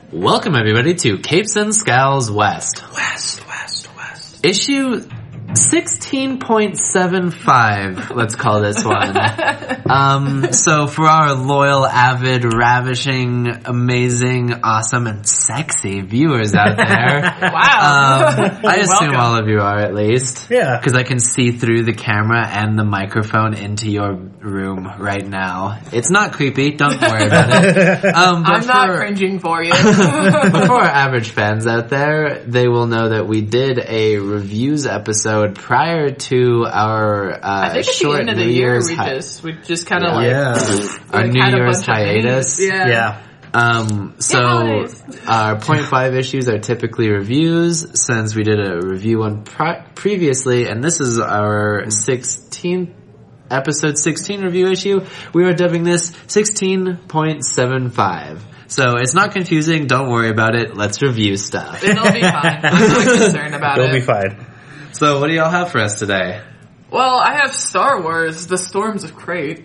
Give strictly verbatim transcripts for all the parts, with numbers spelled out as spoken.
Welcome everybody to Capes and Scowls West. West, West, West. Issue sixteen point seven five, let's call this one. Um, so for our loyal, avid, ravishing, amazing, awesome, and sexy viewers out there. Wow. Um, I assume Welcome. all of you are at least. Yeah. Because I can see through the camera and the microphone into your room right now. It's not creepy, don't worry about it. Um, but I'm not for- cringing for you. But for our average fans out there, they will know that we did a reviews episode prior to our uh, I think at short the end of the New year Year's we hi- just we just kind of Yeah. like our like, New had a Year's bunch of hiatus. things. Yeah. Yeah. Um, so Guys. our point five issues are typically reviews, since we did a review one pri- previously, and this is our sixteenth episode sixteen review issue. We are dubbing this sixteen point seven five. So it's not confusing. Don't worry about it. Let's review stuff. It'll be fine. I'm not concerned about It'll it. be fine. So what do y'all have for us today? Well, I have Star Wars: The Storms of Crate.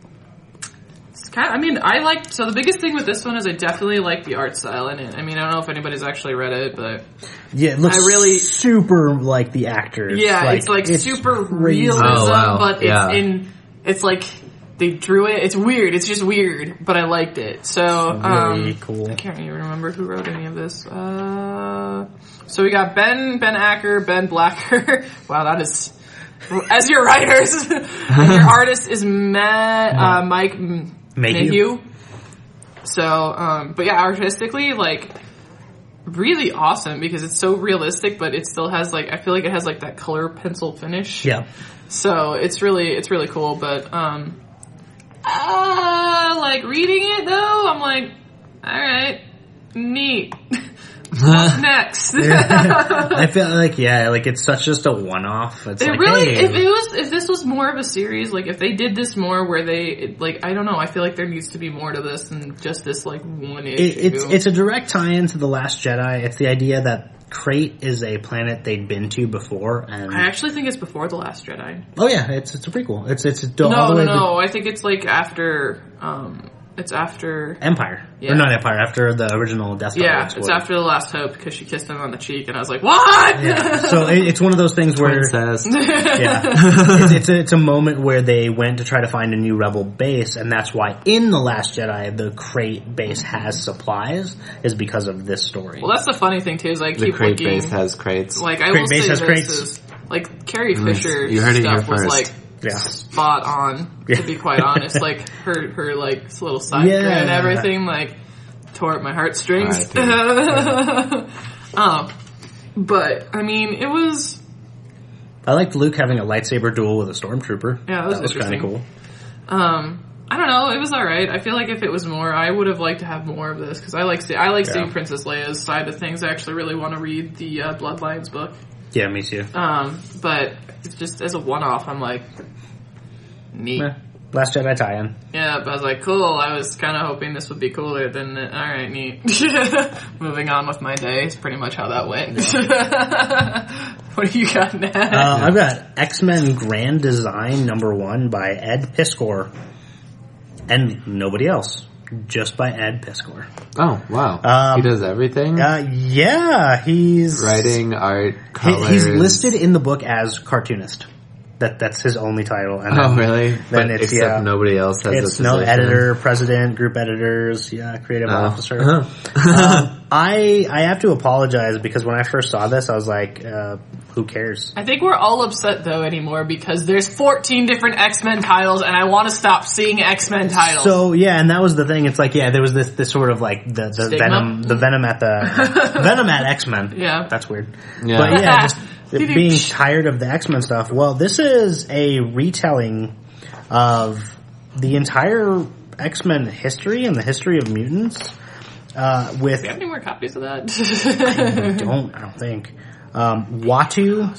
It's kind of, I mean, I like. So the biggest thing with this one is I definitely like the art style in it. I mean, I don't know if anybody's actually read it, but Yeah, it looks I really- super like the actors. yeah, it's like super crazy. realism, Oh, wow. but it's Yeah. in. It's like they drew it. It's weird. It's just weird, but I liked it. So um, Really cool. I can't even remember who wrote any of this. Uh, so we got Ben, Ben Acker, Ben Blacker. Wow, that is, as your writers, and your artist is Matt, uh, Mike M- Mayhew. Mayhew. So, um, but yeah, artistically, like, really awesome because it's so realistic, but it still has like, I feel like it has like that color pencil finish. Yeah. So it's really, it's really cool, but, um, uh, like reading it though, I'm like, alright, neat. What's next? I feel like, yeah, like it's such just a one-off. It's It like, really, hey, if it was, if this was more of a series, like if they did this more where they, like, I don't know, I feel like there needs to be more to this than just this like one issue. it, it's it's a direct tie-in to The Last Jedi. It's the idea that Crate is a planet they'd been to before, and I actually think it's before The Last Jedi. oh yeah, it's it's a prequel. It's it's all No, the no, way no, I think it's like after, um, it's after, to Empire, Yeah. or not Empire, after the original Death Star. yeah, was it's what- after The Last Hope because she kissed him on the cheek and I was like, what? Yeah. So it, it's one of those things where Princess. yeah, it's, it's, a, it's a moment where they went to try to find a new rebel base, and that's why in The Last Jedi the Crate base has supplies, is because of this story. Well, that's the funny thing too is I The keep crate looking, base has crates. like I Crate will base say has this crates. is, like Carrie Fisher You heard it stuff here was first. like Yeah. spot on, Yeah. to be quite honest. Like her, her like little side Yeah. grin and everything, like tore at my heartstrings. Alright, um, but I mean, it was I liked Luke having a lightsaber duel with a stormtrooper. Yeah, that was was kind of interesting. cool. um, I don't know, it was all right. I feel like if it was more, I would have liked to have more of this because I like see, I like Yeah. seeing Princess Leia's side of things. I actually really want to read the uh, Bloodlines book. Yeah, me too. Um, but it's just as a one-off, I'm like, neat. Eh, Last Jedi tie-in. Yeah, but I was like, cool. I was kind of hoping this would be cooler than, all right, neat. Moving on with my day is pretty much how that went. What do you got next? Uh, I've got X-Men Grand Design number one by Ed Piskor. And nobody else. Just by Ed Piskor. Oh, wow. Um, he does everything? Uh, yeah, he's... Writing, art, he- colors. He's listed in the book as cartoonist. That That's his only title. And Oh, then- really? Then But it's, except yeah, nobody else has It's a no position. editor, president, group editors, yeah, creative Oh. officer. Uh-huh. um, I I have to apologize because when I first saw this, I was like, uh, who cares? I think we're all upset though anymore because there's fourteen different X-Men titles and I want to stop seeing X-Men titles. So yeah, and that was the thing. It's like yeah, there was this this sort of like the, the Stigma? venom the venom at the venom at X-Men. Yeah. That's weird. Yeah. But yeah, just being tired of the X-Men stuff. Well, this is a retelling of the entire X-Men history and the history of mutants. Uh, with do you have any more copies of that? I don't I don't think um, Watu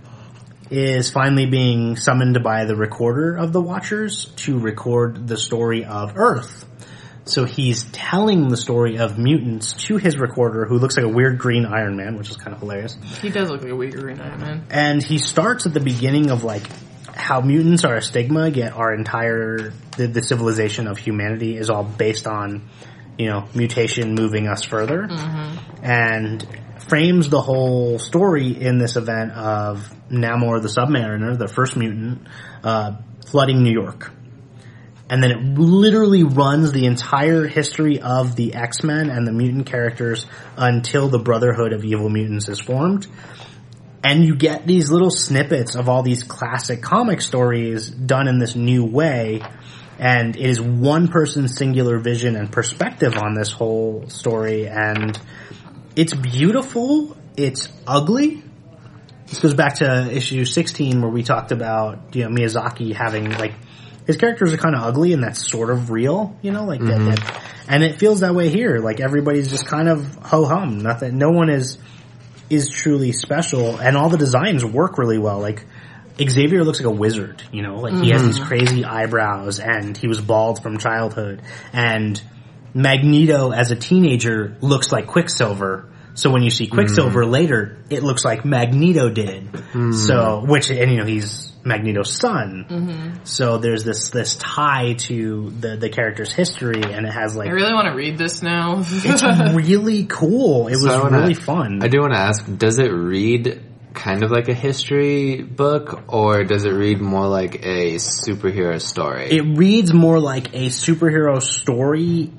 is finally being summoned by the recorder of the Watchers to record the story of Earth. So he's telling the story of mutants to his recorder, who looks like a weird green Iron Man, which is kind of hilarious. He does look like a weird green Iron Man. And he starts at the beginning of like how mutants are a stigma, yet our entire the, the civilization of humanity is all based on you know, mutation moving us further, mm-hmm. and frames the whole story in this event of Namor the Submariner, the first mutant, uh, flooding New York. And then it literally runs the entire history of the X-Men and the mutant characters until the Brotherhood of Evil Mutants is formed. And you get these little snippets of all these classic comic stories done in this new way. And it is one person's singular vision and perspective on this whole story. And it's beautiful. It's ugly. This goes back to issue sixteen where we talked about, you know, Miyazaki having, like, his characters are kind of ugly and that's sort of real, you know, like mm-hmm. that, that. And it feels that way here. Like everybody's just kind of ho-hum. Nothing, no one is, is truly special. And all the designs work really well. Like Xavier looks like a wizard, you know, like mm-hmm. he has these crazy eyebrows and he was bald from childhood. And Magneto as a teenager looks like Quicksilver. So when you see Quicksilver mm. later, it looks like Magneto did. Mm. So, which, and you know, he's Magneto's son. Mm-hmm. So there's this, this tie to the, the character's history and it has like... I really want to read this now. It's really cool. It so was wanna, really fun. I do want to ask, does it read kind of like a history book or does it read more like a superhero story? It reads more like a superhero story.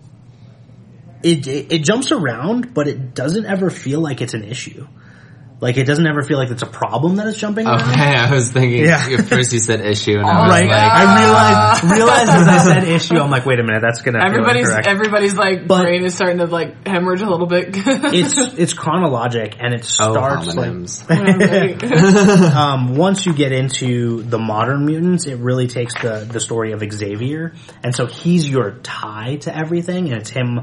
It, it it jumps around, but it doesn't ever feel like it's an issue. Like, it doesn't ever feel like it's a problem that it's jumping around. Okay, I was thinking, yeah. At first you said issue, and I was right. like... I realized, realized as I said issue, I'm like, wait a minute, that's gonna everybody's, feel incorrect. Everybody's, like, but brain is starting to, like, hemorrhage a little bit. it's it's chronologic, and it starts, oh, like... um, once you get into the modern mutants, it really takes the, the story of Xavier, and so he's your tie to everything, and it's him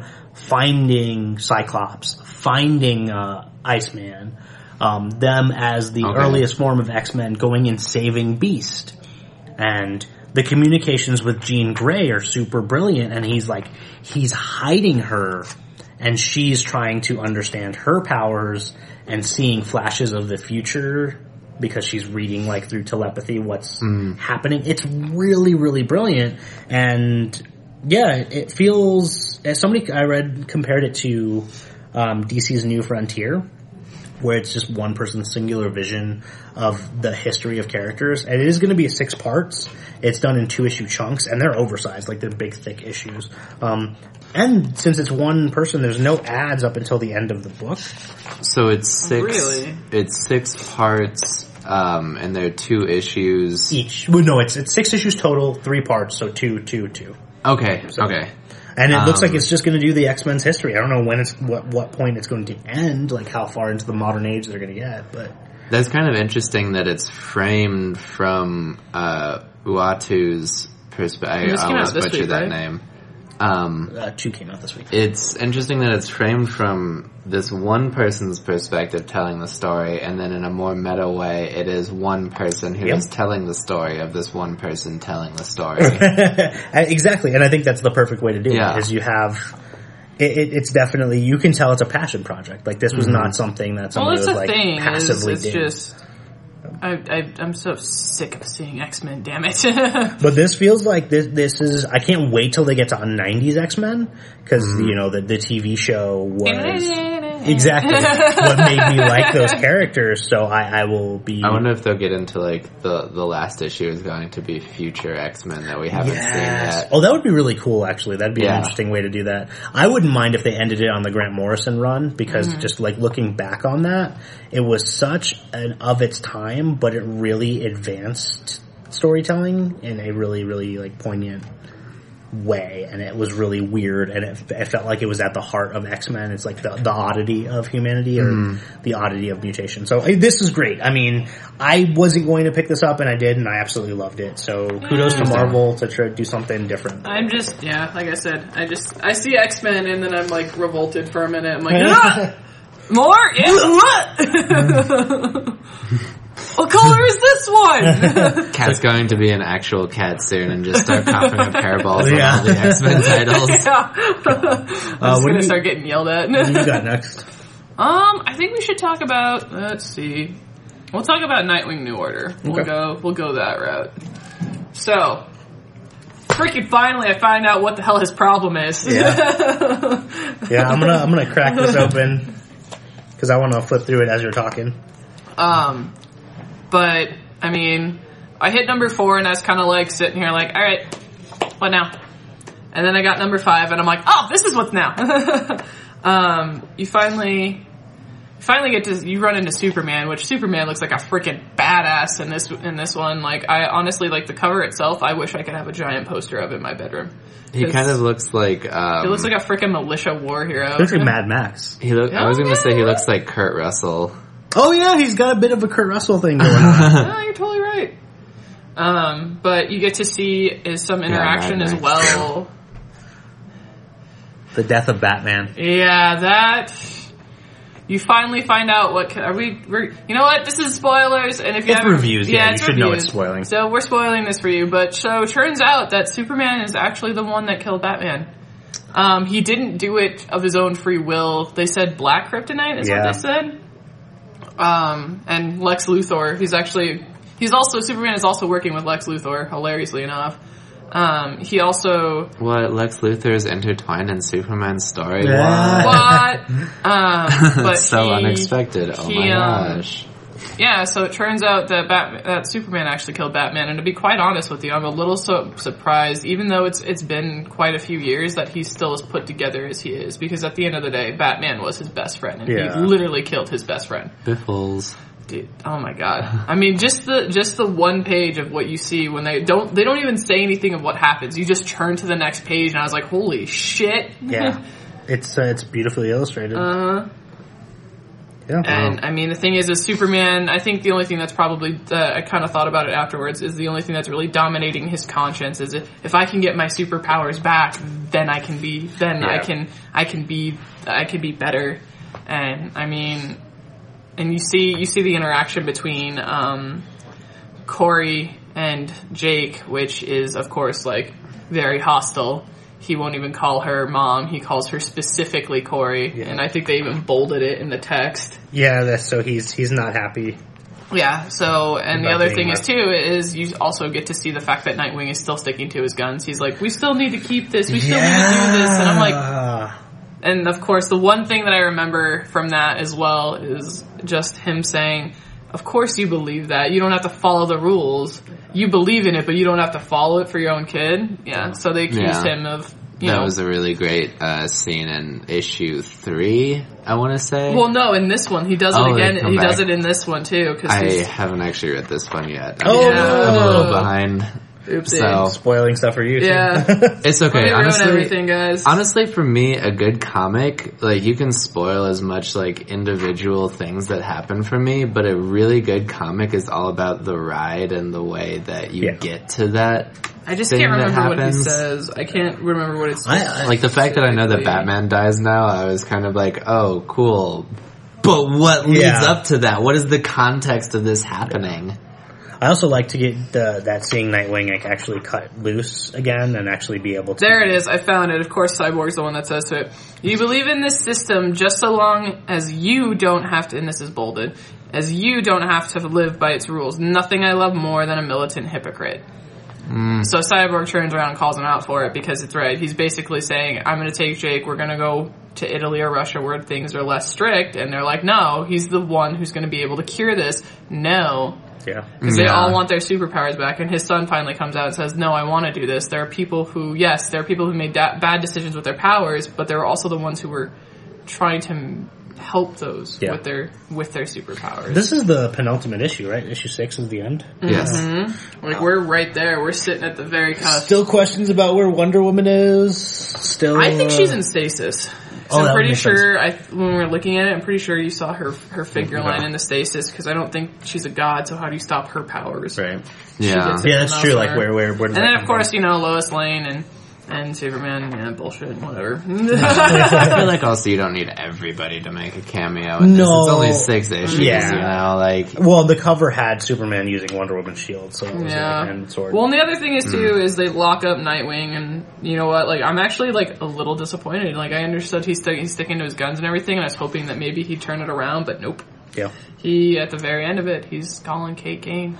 finding Cyclops, finding uh, Iceman, um, them as the okay. earliest form of X-Men going and saving Beast. And the communications with Jean Grey are super brilliant, and he's like, he's hiding her, and she's trying to understand her powers and seeing flashes of the future because she's reading, like, through telepathy what's mm. happening. It's really, really brilliant, and... yeah, it feels, as somebody I read compared it to um, D C's New Frontier, where it's just one person's singular vision of the history of characters. And it is going to be six parts. It's done in two issue chunks, and they're oversized, like they're big, thick issues. Um, and since it's one person, there's no ads up until the end of the book. So it's six. Really? It's six parts. Um, and there are two issues each. Well, no, it's it's six issues total, three parts, so two, two, two. Okay, so, okay. And it um, looks like it's just going to do the X-Men's history. I don't know when it's, what, what point it's going to end, like how far into the modern age they're going to get, but... That's kind of interesting that it's framed from, uh, Uatu's perspective. I always butcher week, that right? name. Um, uh, two came out this week. It's interesting that it's framed from this one person's perspective telling the story, and then in a more meta way, it is one person who yep. is telling the story of this one person telling the story. Exactly, and I think that's the perfect way to do yeah. it, is you have... It, it, it's definitely... You can tell it's a passion project. Like, this was mm-hmm. not something that somebody well, was, like, thing. passively it's, it's doing. Just, I, I, I'm so sick of seeing X-Men, damn it. But this feels like this, this is... I can't wait till they get to nineties X-Men, because, mm-hmm. you know, the, the T V show was... Exactly. What made me like those characters, so I, I will be... I wonder if they'll get into, like, the, the last issue is going to be future X-Men that we haven't yes. seen yet. Oh, that would be really cool, actually. That'd be yeah. an interesting way to do that. I wouldn't mind if they ended it on the Grant Morrison run, because mm-hmm. just, like, looking back on that, it was such an of its time, but it really advanced storytelling in a really, really, like, poignant way, and it was really weird, and it, it felt like it was at the heart of X-Men. It's like the, the oddity of humanity, or mm. the oddity of mutation. So this is great. I mean, I wasn't going to pick this up, and I did, and I absolutely loved it. So kudos to Marvel to try to do something different. I'm just, yeah, like I said, I just, I see X-Men, and then I'm like revolted for a minute. I'm like, ah! More? Yeah, what? What color is this one? Cat's going to be an actual cat soon and just start coughing up hairballs yeah. on all the X-Men titles. Yeah. I'm uh, just going to start getting yelled at. What do you got next? Um, I think we should talk about, let's see. We'll talk about Nightwing New Order. We'll okay. go, we'll go that route. So, freaking finally I find out what the hell his problem is. Yeah. Yeah, I'm gonna I'm gonna crack this open because I want to flip through it as you're talking. Um, but I mean, I hit number four and I was kind of like sitting here like, all right, what now? And then I got number five and I'm like, oh, this is what's now. um, you finally. Finally get to, you run into Superman, which Superman looks like a freaking badass in this, in this one. Like, I honestly, like, the cover itself, I wish I could have a giant poster of it in my bedroom. He kind of looks like, um... He looks like a freaking militia war hero. He looks like Mad Max. He look, Oh, I was gonna yeah. say he looks like Kurt Russell. Oh yeah, he's got a bit of a Kurt Russell thing going on. No, you're totally right. Um, but you get to see is some interaction Mad as Max. well. The death of Batman. Yeah, that... You finally find out what can, are we, we're, you know what, this is spoilers, and if you It's haven't- reviews, yeah, you it's should know reviews. it's spoiling. So we're spoiling this for you, but so turns out that Superman is actually the one that killed Batman. Um, he didn't do it of his own free will. They said black kryptonite is Yeah. what they said. Um, and Lex Luthor, he's actually, he's also, Superman is also working with Lex Luthor, hilariously enough. Um, he also... What, Lex Luthor is intertwined in Superman's story? Yeah. What? Um, but so he, unexpected. Oh he, my um, gosh. Yeah, so it turns out that Batman, that Superman actually killed Batman, and to be quite honest with you, I'm a little so surprised, even though it's it's been quite a few years, that he's still as put together as he is, because at the end of the day, Batman was his best friend, and Yeah. he literally killed his best friend. Biffles. Dude, oh my god. I mean, just the just the one page of what you see when they don't they don't even say anything of what happens. You just turn to the next page, and I was like, holy shit. Yeah, it's uh, it's beautifully illustrated. uh yeah. And I mean, the thing is, is Superman, I think the only thing that's probably, uh, I kind of thought about it afterwards, is the only thing that's really dominating his conscience is if, if I can get my superpowers back, then I can be, then I Yeah. can, I can be, I can be better. And I mean, and you see, you see the interaction between, um, Corey and Jake, which is, of course, like, very hostile. He won't even call her mom. He calls her specifically Corey. Yeah. And I think they even bolded it in the text. Yeah, that's, so he's he's not happy. Yeah, so, and the About other being thing is left. too, is you also get to see the fact that Nightwing is still sticking to his guns. He's like, we still need to keep this, we still need to do this. And I'm like, like, and of course the one thing that I remember from that as well is just him saying, of course you believe that. You don't have to follow the rules. You believe in it, but you don't have to follow it for your own kid. Yeah, so they accused Yeah. him of, you That know. was a really great uh, scene in issue three, I want to say. Well, no, in this one, he does it Oh, they again. come He back. does it in this one too. Cause I he's, haven't actually read this one yet. Oh, I'm, I'm a little behind. oopsie. So spoiling stuff for you. too. Yeah. it's Let me okay. ruin Honestly, everything, guys. honestly, for me, a good comic, like you can spoil as much like individual things that happen for me, but a really good comic is all about the ride and the way that you Yeah. get to that. I just thing can't that remember what he happens. says. I can't remember what it's. I- I- Like the fact that I know that Specifically. Batman dies now, I was kind of like, oh, cool. But what leads Yeah. up to that? What is the context of this happening? I also like to get the, that seeing Nightwing like actually cut loose again and actually be able to. There it is. I found it. Of course, Cyborg's the one that says to it. You believe in this system just so long as you don't have to, and this is bolded, as you don't have to live by its rules. Nothing I love more than a militant hypocrite. Mm. So Cyborg turns around and calls him out for it because it's right. He's basically saying, I'm going to take Jake, we're going to go to Italy or Russia where things are less strict. And they're like, no, he's the one who's going to be able to cure this. No. Yeah. Because they Yeah. all want their superpowers back, and his son finally comes out and says, no, I want to do this. There are people who, yes, there are people who made da- bad decisions with their powers, but there are also the ones who were trying to m- help those Yeah. with their with their superpowers. This is the penultimate issue, right? Issue six is the end. Yes. Mm-hmm. Like, we're right there. We're sitting at the very cusp. Still questions about where Wonder Woman is. Still, I think uh, she's in stasis. Oh, So that I'm would pretty make sure, I, when we were looking at it, I'm pretty sure you saw her her figure Yeah. line in the stasis, because I don't think she's a god, so how do you stop her powers? right. Yeah. gets it. Yeah, that's true. Elsewhere. Like where, where, where? Does And that then, come of course, from? you know, Lois Lane and, and Superman, yeah, bullshit, whatever. I feel like also you don't need everybody to make a cameo in this. No. It's only six issues, Yeah. you know, like... Well, the cover had Superman using Wonder Woman's shield, so it was Yeah. like, and sword. Well, and the other thing is, too, is they lock up Nightwing, and you know what, like, I'm actually, like, a little disappointed. Like, I understood he's, st- he's sticking to his guns and everything, and I was hoping that maybe he'd turn it around, but nope. yeah. He, at the very end of it, he's calling Kate Kane.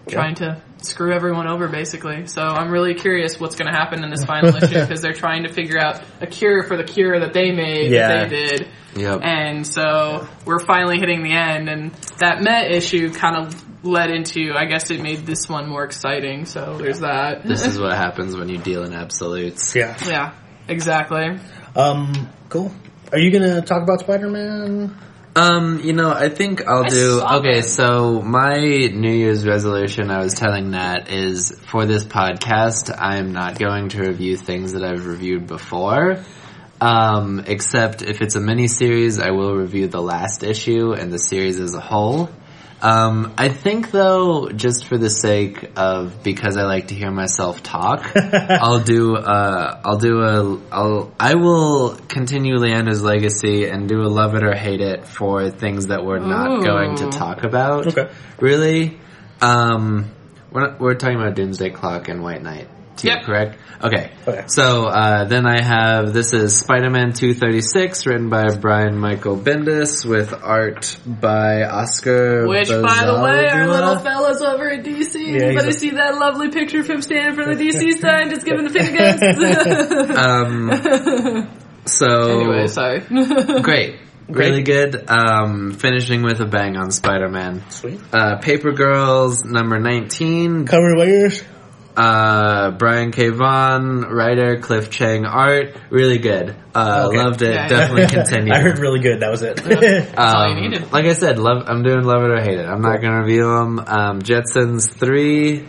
trying to screw everyone over, basically. So I'm really curious what's going to happen in this final issue, because they're trying to figure out a cure for the cure that they made, Yeah. that they did. Yep. And so we're finally hitting the end, and that Met issue kind of led into, I guess it made this one more exciting, so there's that. This is what happens when you deal in absolutes. Yeah. Yeah, exactly. Um, cool. Are you gonna talk about Spider-Man? Um, you know, I think I'll I do, saw okay, it. so my New Year's resolution, I was telling Nat, is for this podcast, I'm not going to review things that I've reviewed before. Um, except if it's a mini-series, I will review the last issue and the series as a whole. Um, I think though, just for the sake of, because I like to hear myself talk, I'll do, uh, I'll do a, I'll, I will continue Leander's Legacy and do a love it or hate it for things that we're not Ooh. going to talk about. Okay. Really? Um, we're, not, we're talking about Doomsday Clock and White Knight. Too, Yep. correct? Okay. Okay. So, uh, then I have, this is Spider-Man two thirty-six, written by Brian Michael Bendis, with art by Oscar Which, by the way, our Bazaldua. little fellas over at D C, Yeah, anybody he's a- see that lovely picture of him standing for the D C sign, just giving the finger guns? Um, so, Anyway, sorry. great. Really good. Um, finishing with a bang on Spider-Man. Sweet. Uh, Paper Girls, number nineteen. Cover layers. Uh, Brian K. Vaughan, writer, Cliff Chang, art, really good. Uh, Okay. loved it. Yeah. Definitely continue. I heard really good. That was it. That's all you Um, needed. Like I said, love. I'm doing love it or hate it. I'm not going to review them. Um, Jetsons three,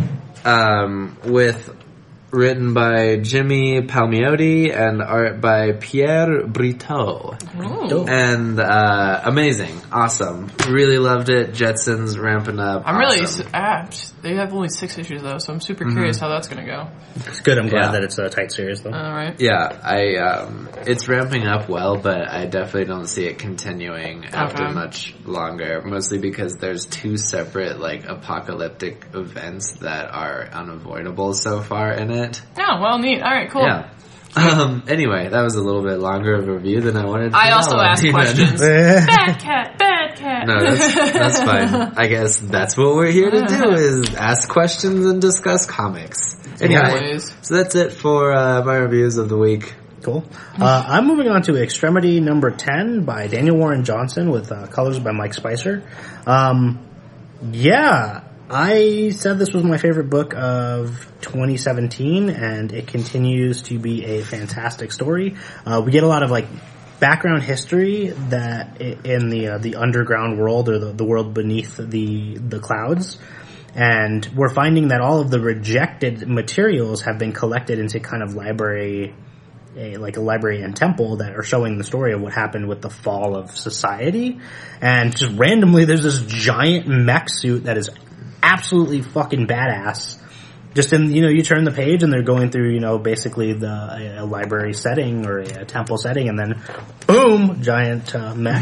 um, with written by Jimmy Palmiotti and art by Pierre Brito. Ooh. And uh, amazing, awesome, really loved it. Jetsons ramping up. I'm really, awesome. ah, they have only six issues though, so I'm super curious how that's gonna go. It's good. I'm glad Yeah. that it's a tight series, though. Alright. Yeah, I um, it's ramping up well, but I definitely don't see it continuing after Okay. much longer. Mostly because there's two separate like apocalyptic events that are unavoidable so far in it. Oh, well, neat. Alright, cool. Yeah. Um. Anyway, that was a little bit longer of a review than I wanted. to I know also on asked even. questions. Bad cat, bad cat. No, that's that's fine. I guess that's what we're here to do: is ask questions and discuss comics. Anyway, Always. so that's it for uh, my reviews of the week. Cool. Uh, I'm moving on to Extremity number ten by Daniel Warren Johnson with uh, colors by Mike Spicer. Um, yeah, I said this was my favorite book of twenty seventeen, and it continues to be a fantastic story. Uh, we get a lot of like background history that i- in the uh, the underground world, or the, the world beneath the the clouds. And we're finding that all of the rejected materials have been collected into kind of library, a, like a library and temple that are showing the story of what happened with the fall of society. And just randomly there's this giant mech suit that is absolutely fucking badass. Just in, you know, you turn the page and they're going through, you know, basically the a, a library setting or a, a temple setting, and then boom, giant uh, mech.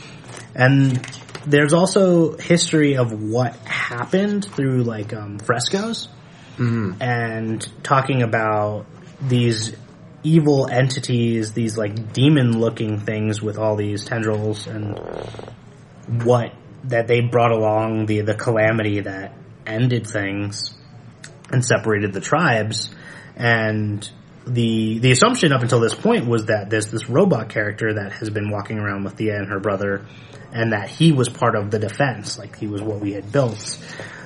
And there's also history of what happened through like um, frescoes, and talking about these evil entities, these like demon-looking things with all these tendrils, and what that they brought along, the the calamity that ended things and separated the tribes. And the the assumption up until this point was that there's this robot character that has been walking around with Thea and her brother, and that he was part of the defense, like he was what we had built.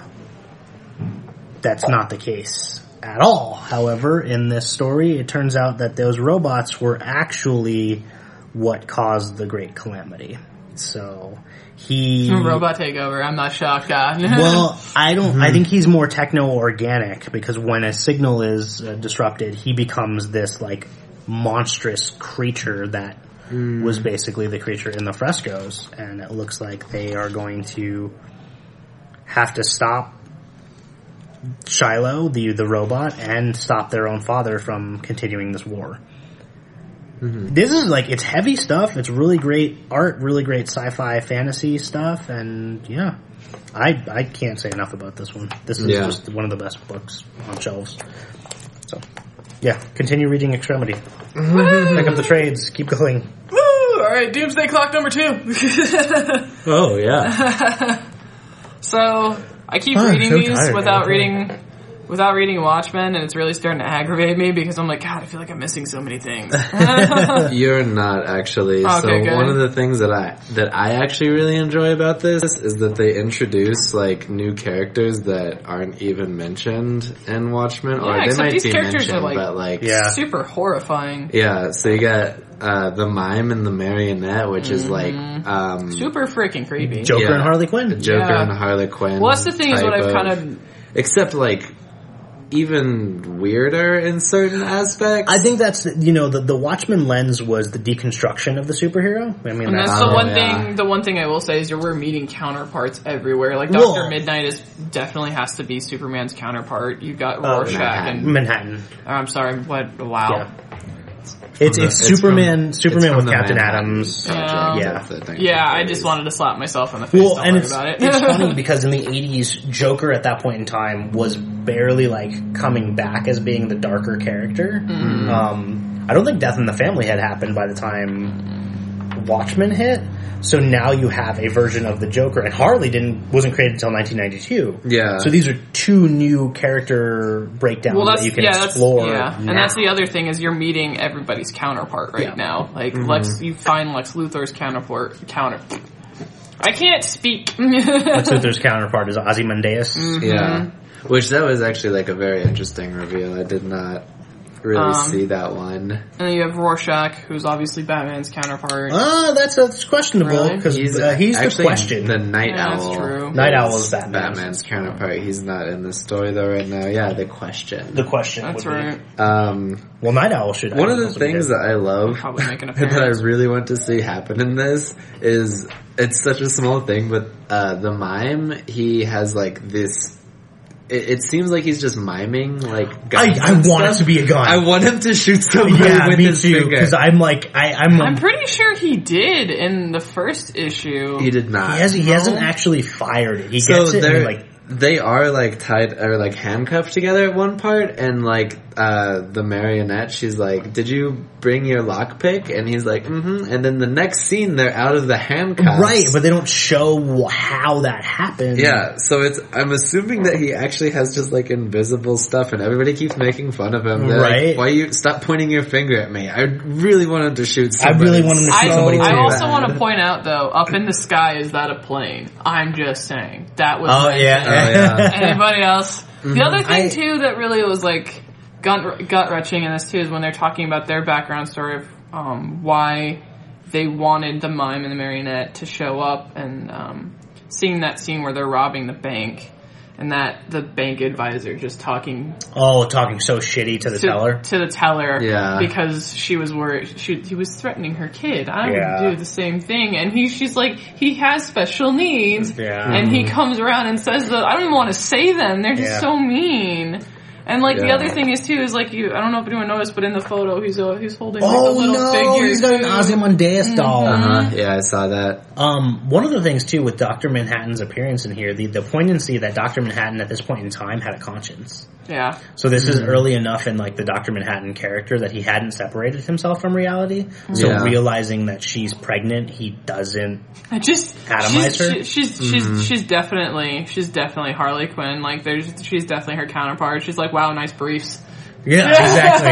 That's not the case at all. However, in this story, it turns out that those robots were actually what caused the Great Calamity. So he Robot takeover. I'm not shocked, God. well, I don't. I think he's more techno-organic, because when a signal is uh, disrupted, he becomes this like monstrous creature that was basically the creature in the frescoes, and it looks like they are going to have to stop Shiloh, the the robot, and stop their own father from continuing this war. This is like, it's heavy stuff. It's really great art, really great sci-fi fantasy stuff, and yeah, I I can't say enough about this one. This is Yeah. just one of the best books on shelves. So, yeah, continue reading Extremity. Pick up the trades. Keep going. Woo! Alright, Doomsday Clock number two. Oh yeah. So, I keep Oh, I'm reading so these tired, without man. reading without reading Watchmen, and it's really starting to aggravate me because I'm like, God, I feel like I'm missing so many things. You're not actually. Okay, so good. one of the things that I that I actually really enjoy about this is that they introduce like new characters that aren't even mentioned in Watchmen, or Yeah, they except might these be characters mentioned, are, like, but like Yeah. Super horrifying. yeah. So you got uh, the mime and the marionette, which is like um, Super freaking creepy. Joker Yeah. and Harley Quinn. Joker Yeah. and Harley Quinn. Well, that's the thing is what type I've kind of... except like even weirder in certain aspects. I think that's, you know, the, the Watchmen lens was the deconstruction of the superhero. I mean, And that's, that's the Oh, one yeah. thing. The one thing I will say is you're, we're meeting counterparts everywhere. Like Well- Doctor Midnight is definitely has to be Superman's counterpart. You've got uh, Rorschach and Manhattan. I'm sorry, what? Wow. Yeah. It's, the- it's it's Superman, from- Superman it's with from the Captain Manhattan Adams. Project Yeah. of the nineteen Yeah, I thirties. just wanted to slap myself in the face. Well, Don't and worry it's, about it. it's funny because in the eighties, Joker at that point in time was barely like coming back as being the darker character. Mm-hmm. Um, I don't think Death in the Family had happened by the time Watchmen hit. So now you have a version of the Joker, and Harley didn't wasn't created until nineteen ninety-two. Yeah. So these are two new character breakdowns Well, that's that you can yeah, that's explore. yeah, and now. that's the other thing is you're meeting everybody's counterpart right Yeah. now. Like Lex, you find Lex Luthor's counterpart. Counter. I can't speak. Lex Luthor's counterpart is Ozymandias. Mm-hmm. Yeah. Which that was actually like a very interesting reveal. I did not really Um, see that one. And then you have Rorschach, who's obviously Batman's counterpart. Ah, that's, that's questionable Really? because he's, uh, he's the actually question. the Night Yeah, that's Owl. true. Night Owl is Batman. Batman's counterpart. He's not in the story though right now. Yeah, the question. The question. That's would be- right. Um, Well, Night Owl should. one of the also be things there. that I love Probably make an that I appearance. really want to see happen in this is it's such a small thing, but uh, the mime he has like this. It, it seems like he's just miming like. guns I, I and want it stuff. to be a gun. I want him to shoot somebody yeah, with me his too. finger. Because I'm like, I, I'm. I'm pretty sure he did in the first issue. He did not. he hasn't. He No. hasn't actually fired it. He So gets it. And they're he, like, they are like tied or like handcuffed together at one part, and like uh the marionette, she's like, "Did you bring your lockpick?" And he's like, "Mm-hmm." And then the next scene, they're out of the handcuffs, right, but they don't show how that happened. yeah. So it's I'm assuming that he actually has just like invisible stuff, and everybody keeps making fun of him. They're Right. Like, why you stop pointing your finger at me? I really want him to shoot I somebody. really want him to I, shoot somebody I too. also bad. want to point out though, up in the sky is that a plane? I'm just saying that was. Oh mentioned. yeah. Oh, yeah. Anybody else? The other thing I- too that really was like gut gut wrenching in this too is when they're talking about their background story of um, why they wanted the mime and the marionette to show up, and um, seeing that scene where they're robbing the bank, and that the bank advisor just talking Oh, talking so shitty to the to, teller. to the teller Yeah. because she was worried. She, he was threatening her kid. I Yeah. would do the same thing, and he she's like he has special needs, Yeah. and he comes around and says that I don't even want to say them. They're just Yeah. so mean. And like the Yeah. other thing is too is like you I don't know if anyone noticed, but in the photo he's uh, he's holding like a Oh little no, figure. he's got an too. Ozymandias doll. Uh-huh. Yeah, I saw that. Um, one of the things too with Doctor Manhattan's appearance in here, the, the poignancy that Doctor Manhattan at this point in time had a conscience. Yeah. So this is early enough in like the Doctor Manhattan character that he hadn't separated himself from reality. So Yeah. realizing that she's pregnant, he doesn't. I just Atomize she's, her? she- she's she's she's definitely she's definitely Harley Quinn. Like there's she's definitely her counterpart. She's like, wow, nice briefs. Yeah, exactly.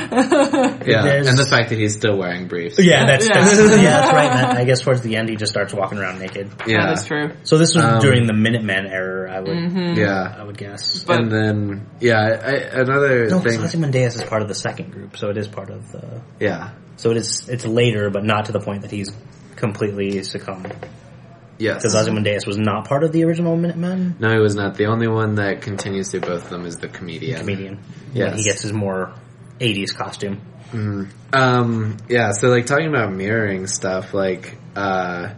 Yeah, There's- and the fact that he's still wearing briefs. Yeah, that's Yeah. that's yeah, that's right. And I guess towards the end he just starts walking around naked. yeah, That is true. So this was Um, during the Minutemen era, I would I yeah. would guess. But- And then, yeah, I, another No, because thing. Ozymandias is part of the second group, so it is part of the. Yeah, So it is. It's later, but not to the point that he's completely succumbed. yes. Because Ozymandias was not part of the original Minutemen. No, he was not. The only one that continues through both of them is the comedian. Comedian. Yes. When he gets his more eighties costume. Um, yeah, so like talking about mirroring stuff, like, uh,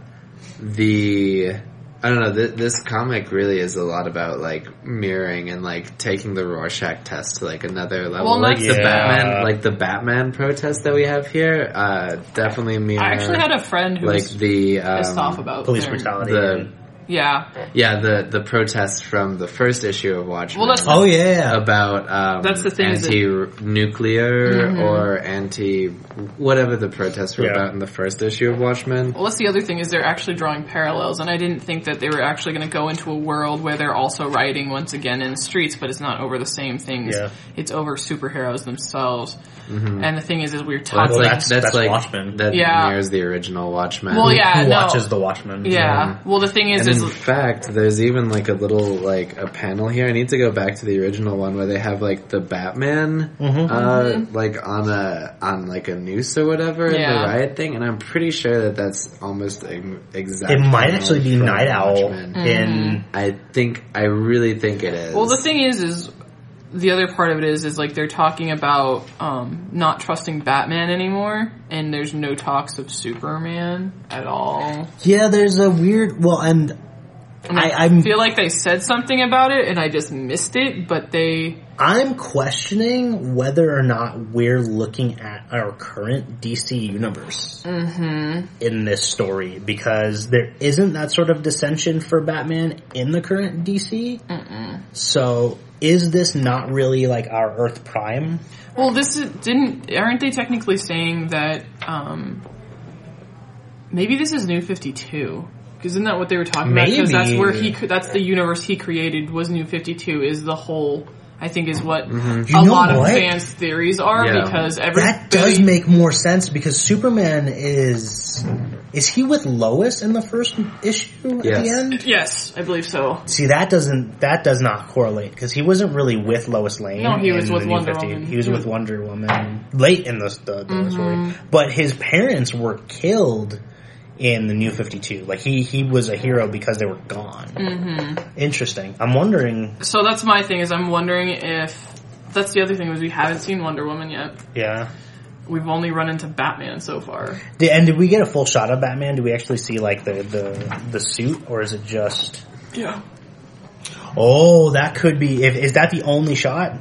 the, I don't know, th- this comic really is a lot about like mirroring and like taking the Rorschach test to like another level. Well, like that's- the Yeah. Batman, like the Batman protest that we have here, uh, definitely mirror. I actually had a friend who like was the, pissed um, off about Police their- brutality. the and- Yeah. Yeah, the the protests from the first issue of Watchmen. Well, that's- Oh yeah. about um, That's the thing is that- anti-nuclear Mhm. or anti whatever the protests were Yeah. about in the first issue of Watchmen. Well, that's the other thing is they're actually drawing parallels, and I didn't think that they were actually going to go into a world where they're also writing once again in the streets, but it's not over the same things. Yeah. It's over superheroes themselves. Mm-hmm. And the thing is, is we're Well, talking. that's Well, like that's- that's, that's like Watchmen. that Yeah. mirrors the original Watchmen. Well, yeah, Who no. watches the Watchmen? yeah. Well, the thing is, And is in fact, there's even like a little like a panel here. I need to go back to the original one where they have like the Batman, Mhm. uh, like on a on like a noose or whatever in Yeah. the riot thing, and I'm pretty sure that that's almost ex- exact. It might panel actually be from Night Owl Watchmen. in. I think I really think it is. well, the thing is, is the other part of it is, is like they're talking about um, not trusting Batman anymore, and there's no talks of Superman at all. Yeah, there's a weird. Well, and And I, I, I'm feel like they said something about it, and I just missed it. But they, I'm questioning whether or not we're looking at our current D C universe mm-hmm. in this story, because there isn't that sort of dissension for Batman in the current D C. Mm-mm. So is this not really like our Earth Prime? Well, this is, didn't aren't they technically saying that um, maybe this is New fifty-two? Because isn't that what they were talking about? Because that's Maybe. where he cre- that's the universe he created was New fifty-two is the whole. I think is what Mhm. You a know lot what? of fans' theories are Yeah. because every That does make more sense, because Superman is is he with Lois in the first issue at Yes. the end? Yes, I believe so. See, that doesn't that does not correlate, because he wasn't really with Lois Lane. No, he was in with the New Wonder fifty. Woman. He was He with was- Wonder Woman late in the, the, the Mhm. story, but his parents were killed in the New fifty-two. Like he he was a hero because they were gone. hmm Interesting. I'm wondering. So that's my thing is I'm wondering if that's the other thing is we haven't seen Wonder Woman yet. Yeah. We've only run into Batman so far. Did, and did we get a full shot of Batman? Do we actually see like the the the suit, or is it just? Yeah. Oh, that could be. If, is that the only shot?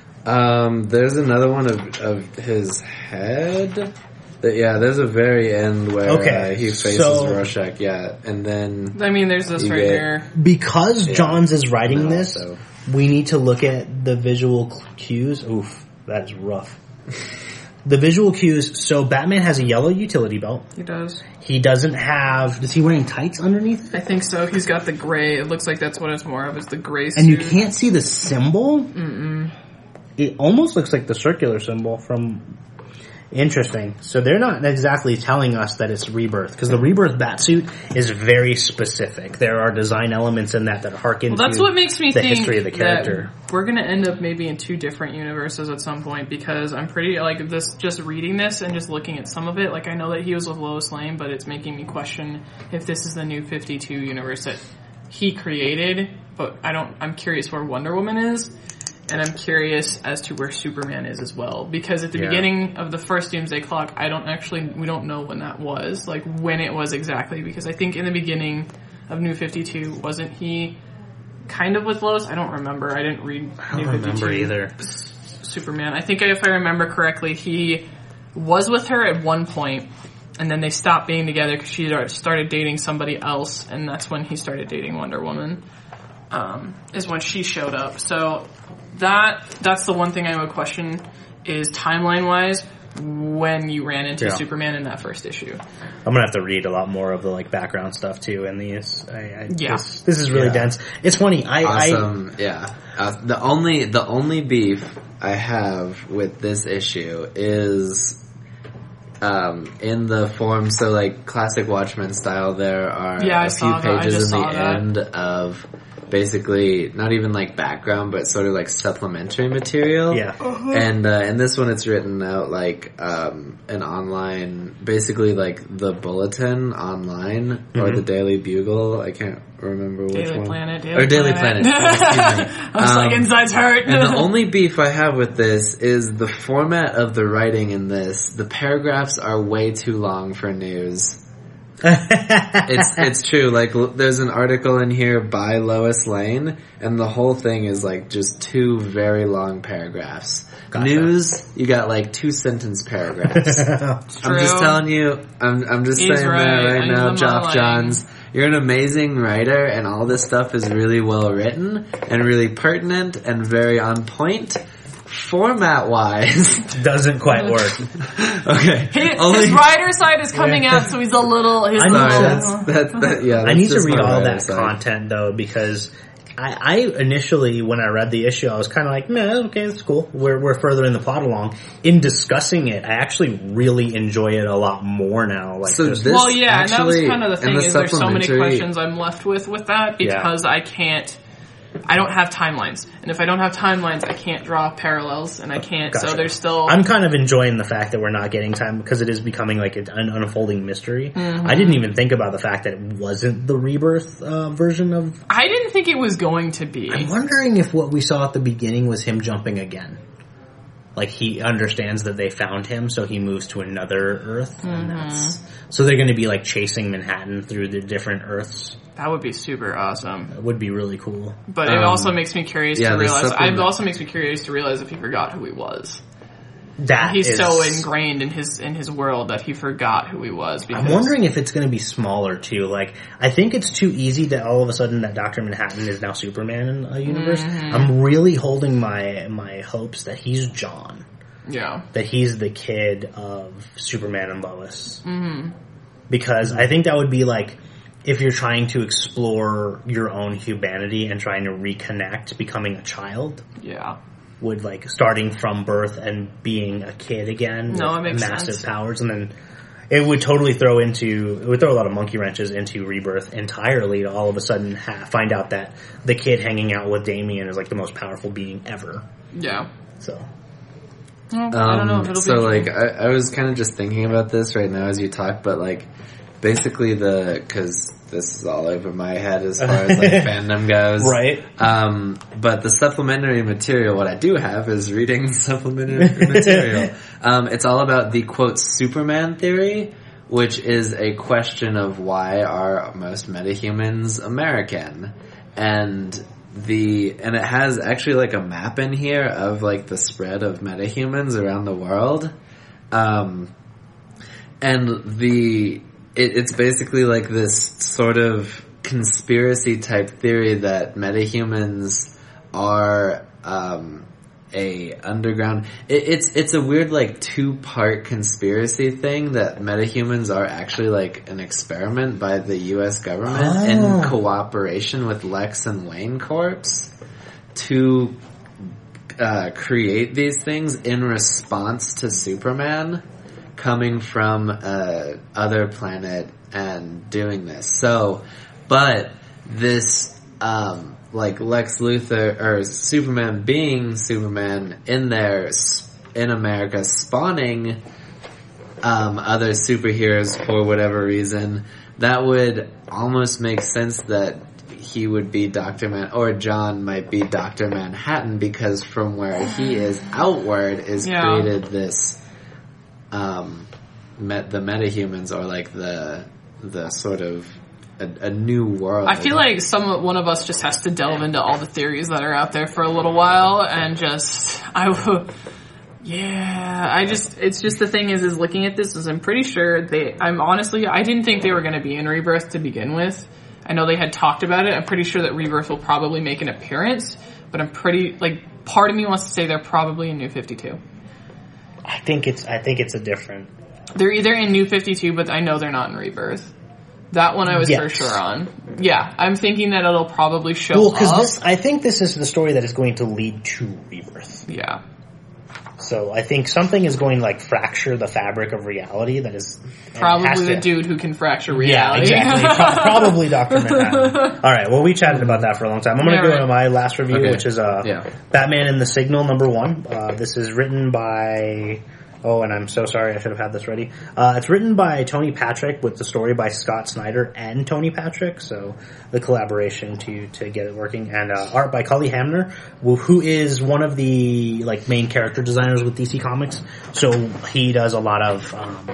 Um, there's another one of, of his head. That, yeah, there's a very end where Okay, uh, he faces so- Rorschach, yeah, and then I mean, there's this You right get- here. Because Yeah. Johns is writing this, also. we need to look at the visual cues. Oof, that is rough. The visual cues. So Batman has a yellow utility belt. He does. He doesn't have. Is he wearing tights underneath? I think so. He's got the gray. It looks like that's what it's more of. Is the gray suit. And you can't see the symbol. Mm-mm. It almost looks like the circular symbol from. Interesting. So they're not exactly telling us that it's Rebirth, because the Rebirth Batsuit is very specific. There are design elements in that that harken Well, that's to what makes me the think history of the character. that we're going to end up maybe in two different universes at some point, because I'm pretty like this. Just reading this and just looking at some of it, like I know that he was with Lois Lane, but it's making me question if this is the New fifty-two universe that he created. But I don't. I'm curious where Wonder Woman is. And I'm curious as to where Superman is as well, because at the Yeah. beginning of the first Doomsday Clock, I don't actually, we don't know when that was, like when it was exactly, because I think in the beginning of New fifty-two, wasn't he kind of with Lois? I don't remember. I didn't read I New don't remember fifty-two either. Superman. I think if I remember correctly, he was with her at one point, and then they stopped being together because she started dating somebody else, and that's when he started dating Wonder Woman. Um, is when she showed up. So that that's the one thing I would question is timeline wise when you ran into Yeah. Superman in that first issue. I'm gonna have to read a lot more of the like background stuff too in these. I, I, Yeah. this, this is really Yeah. dense. It's funny. I, awesome, yeah. Uh, the only the only beef I have with this issue is um, in the form. So, like classic Watchmen style, there are Yeah, I a few saw that. I pages just in the saw that. end of basically not even like background, but sort of like supplementary material. I yeah. And uh, in this one, it's written out like um, an online, basically like the Bulletin online or Mhm. the Daily Bugle. I can't remember which Daily one. Planet, Daily or Daily Planet. Planet. Excuse me. I was like, Um, insides hurt. And the only beef I have with this is the format of the writing in this. The paragraphs are way too long for news. it's it's true. Like, l- there's an article in here by Lois Lane, and the whole thing is like just two very long paragraphs. Gotcha. News, you got like two sentence paragraphs. I'm True. just telling you. I'm I'm just He's saying right. that right I'm now, the Geoff Lane. Johns. You're an amazing writer, and all this stuff is really well written and really pertinent and very on point. Format wise, Doesn't quite work. okay. His, Only- his writer side is coming out, so he's a little. His I know, Sorry, little that's that's that, yeah. That's I need to just read my all writer that side. content though, because I, I initially, when I read the issue, I was kind of like, "Meh, okay, it's cool. We're we're further in the plot along." In discussing it, I actually really enjoy it a lot more now. Like, So just- this well, yeah, and that was actually- kind of the in thing. the Is there's so many supplementary- questions I'm left with with that because I can't. I don't have timelines, and if I don't have timelines, I can't draw parallels, and I can't. Gotcha. So there's still. I'm kind of enjoying the fact that we're not getting time because it is becoming like an unfolding mystery. Mm-hmm. I didn't even think about the fact that it wasn't the Rebirth uh, version of. I didn't think it was going to be. I'm wondering if what we saw at the beginning was him jumping again. Like, he understands that they found him, so he moves to another Earth. And that's, so they're going to be like chasing Manhattan through the different Earths. That would be super awesome. That would be really cool. But it Um, also makes me curious yeah, to the realize. It supplement- also makes me curious to realize if he forgot who he was. That He's is- so ingrained in his in his world that he forgot who he was. Because I'm wondering if it's going to be smaller too. Like, I think it's too easy that all of a sudden that Doctor Manhattan is now Superman in a universe. Mm-hmm. I'm really holding my my hopes that he's John. Yeah. That he's the kid of Superman and Lois. Mm-hmm. Because I think that would be like, if you're trying to explore your own humanity and trying to reconnect, becoming a child, Yeah. would like starting from birth and being a kid again No, with it makes massive sense. powers, and then it would totally throw into it would throw a lot of monkey wrenches into Rebirth entirely to all of a sudden ha- find out that the kid hanging out with Damian is like the most powerful being ever. Yeah. So Well, I don't know if Um, it'll so be. like I, I was kind of just thinking about this right now as you talk, but like basically the because this is all over my head as far as like fandom goes, Right. Um, but the supplementary material, what I do have is reading supplementary material. Um, it's all about the quote Superman theory, which is a question of why are most metahumans American, and the and it has actually like a map in here of like the spread of metahumans around the world, um, and the it, it's basically like this sort of conspiracy type theory that metahumans are um, a underground. It, it's it's a weird like two part conspiracy thing that metahumans are actually like an experiment by the U S government Oh. in cooperation with Lex and Wayne Corps to uh, create these things in response to Superman coming from uh, other planet and doing this. So, but this, um, like Lex Luthor or Superman being Superman in there in America, spawning um, other superheroes for whatever reason, that would almost make sense that he would be Doctor Man, or John might be Doctor Manhattan, because from where he is outward is Yeah. created this. Um, met the metahumans, or like the the sort of a, a new world. I feel like some one of us just has to delve into all the theories that are out there for a little while and just I will. Yeah, I just it's just the thing is is looking at this is I'm pretty sure they I'm honestly I didn't think they were going to be in Rebirth to begin with. I know they had talked about it. I'm pretty sure that Rebirth will probably make an appearance, but I'm pretty like part of me wants to say they're probably in New fifty-two. I think it's I think it's a different. They're either in New fifty-two, but I know they're not in Rebirth. That one I was Yes. for sure on. Yeah, I'm thinking that it'll probably show Well, because up. this I think this is the story that is going to lead to Rebirth. Yeah. So I think something is going to like fracture the fabric of reality. That is and it has Probably to- the dude who can fracture Yeah, reality. exactly. Pro- probably Doctor Manhattan. All right. Well, we chatted about that for a long time. I'm going to Yeah, go right. to my last review, Okay. which is uh, Yeah. Batman and the Signal number one. Uh, this is written by. Oh, and I'm so sorry. I should have had this ready. Uh, it's written by Tony Patrick with the story by Scott Snyder and Tony Patrick. So the collaboration to to get it working, and uh, art by Cully Hamner, who, who is one of the like main character designers with D C Comics. So he does a lot of um,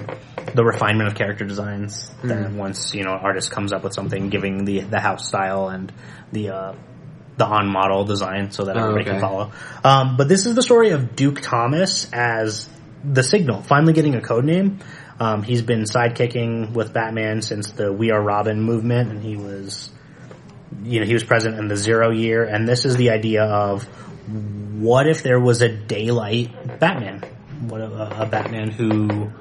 the refinement of character designs. Mm. Then once, you know, an artist comes up with something, giving the, the house style and the, uh, the on-model design so that everybody oh, okay. can follow. Um, but this is the story of Duke Thomas as the Signal, finally getting a code name. Um, he's been sidekicking with Batman since the We Are Robin movement, and he was, you know, he was present in the Zero Year, and this is the idea of what if there was a daylight Batman? What a, a Batman who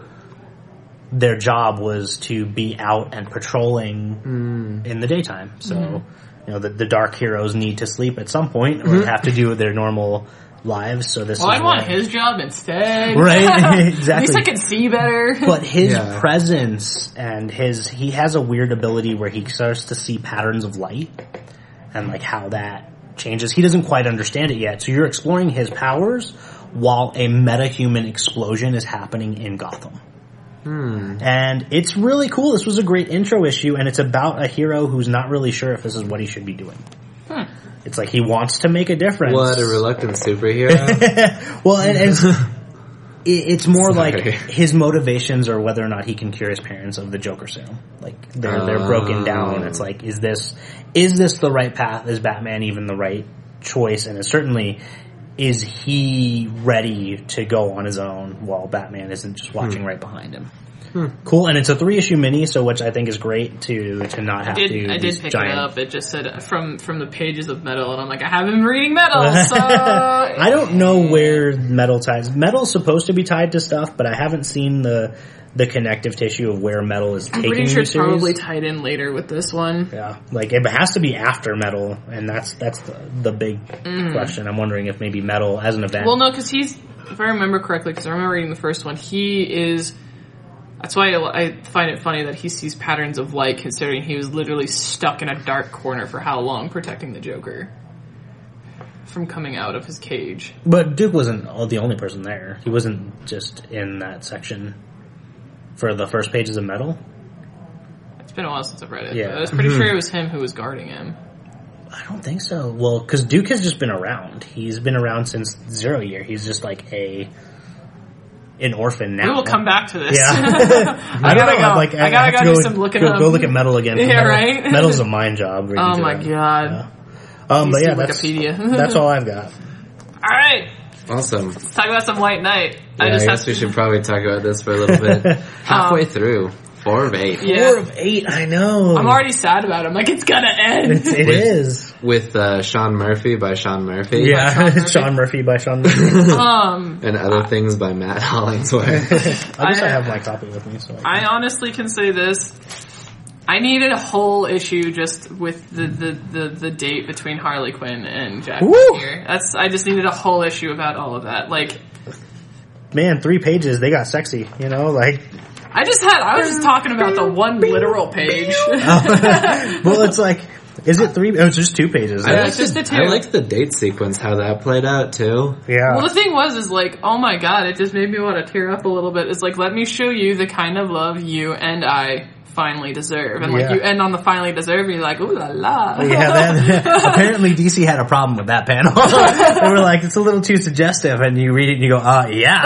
their job was to be out and patrolling mm. in the daytime. So, mm. you know, the, the dark heroes need to sleep at some point, or mm-hmm. have to do their normal lives. So this well, is I want his job instead. Right? Exactly. At least I can see better. But his yeah. presence and his, he has a weird ability where he starts to see patterns of light and like how that changes. He doesn't quite understand it yet. So you're exploring his powers while a metahuman explosion is happening in Gotham. Hmm. And it's really cool. This was a great intro issue, and it's about a hero who's not really sure if this is what he should be doing. Hmm. It's like he wants to make a difference. What, a reluctant superhero? Well, and, and it's more Sorry. like his motivations or whether or not he can cure his parents of the Joker serum. Like they're they're broken down. It's like, is this is this the right path? Is Batman even the right choice? And it's certainly, is he ready to go on his own while Batman isn't just watching hmm. right behind him? Hmm. Cool, and it's a three issue mini, so which I think is great to to not have I did, to. I did pick giant... it up. It just said from from the pages of Metal, and I'm like, I haven't been reading Metal, so I don't know where Metal ties. Metal's supposed to be tied to stuff, but I haven't seen the the connective tissue of where Metal is I'm taking. I'm pretty sure it's series. probably tied in later with this one. Yeah, like it has to be after Metal, and that's that's the, the big mm. question. I'm wondering if maybe Metal as an event. Well, no, because he's, if I remember correctly, because I remember reading the first one, he is. That's why I find it funny that he sees patterns of light, considering he was literally stuck in a dark corner for how long, protecting the Joker from coming out of his cage. But Duke wasn't the only person there. He wasn't just in that section for the first pages of Metal. It's been a while since I've read it. Yeah. But I was pretty sure it was him who was guarding him. I don't think so. Well, because Duke has just been around. He's been around since Zero Year. He's just like a... an orphan now. We will come back to this. Yeah. I, I don't gotta know. go. Like, I, I gotta I go do go, some looking go, up. Go look at Metal again. Yeah, Metal, right? Metal's a mind job. Oh my god. Yeah. Um, but yeah, that's, Wikipedia. that's all I've got. Alright. Awesome. Let's talk about some White Knight. Yeah, I just I guess we should probably talk about this for a little bit. Halfway um, through. Four of eight. Yeah. Four of eight, I know. I'm already sad about it. I'm like, it's gonna end. It's, it with, is. With uh, Sean Murphy by Sean Murphy. Yeah, Sean Murphy. Sean Murphy by Sean Murphy. um, and other things by Matt Hollingsworth. I guess I, I have my copy with me. So I, I honestly can say this. I needed a whole issue just with the, the, the, the date between Harley Quinn and Jack here. That's I just needed a whole issue about all of that. Like, man, three pages, they got sexy, you know, like. I just had, I was just talking about the one literal page. Well, it's like, is it three? Oh, it's just two pages. I, Yeah, like it's just the, the two. I liked the date sequence, how that played out too. Yeah. Well, the thing was, is like, oh my god, it just made me want to tear up a little bit. It's like, let me show you the kind of love you and I finally deserve. And like, Yeah. you end on the finally deserve, and you're like, ooh la la. Yeah, that, apparently D C had a problem with that panel. They were like, it's a little too suggestive, and you read it and you go, uh, yeah.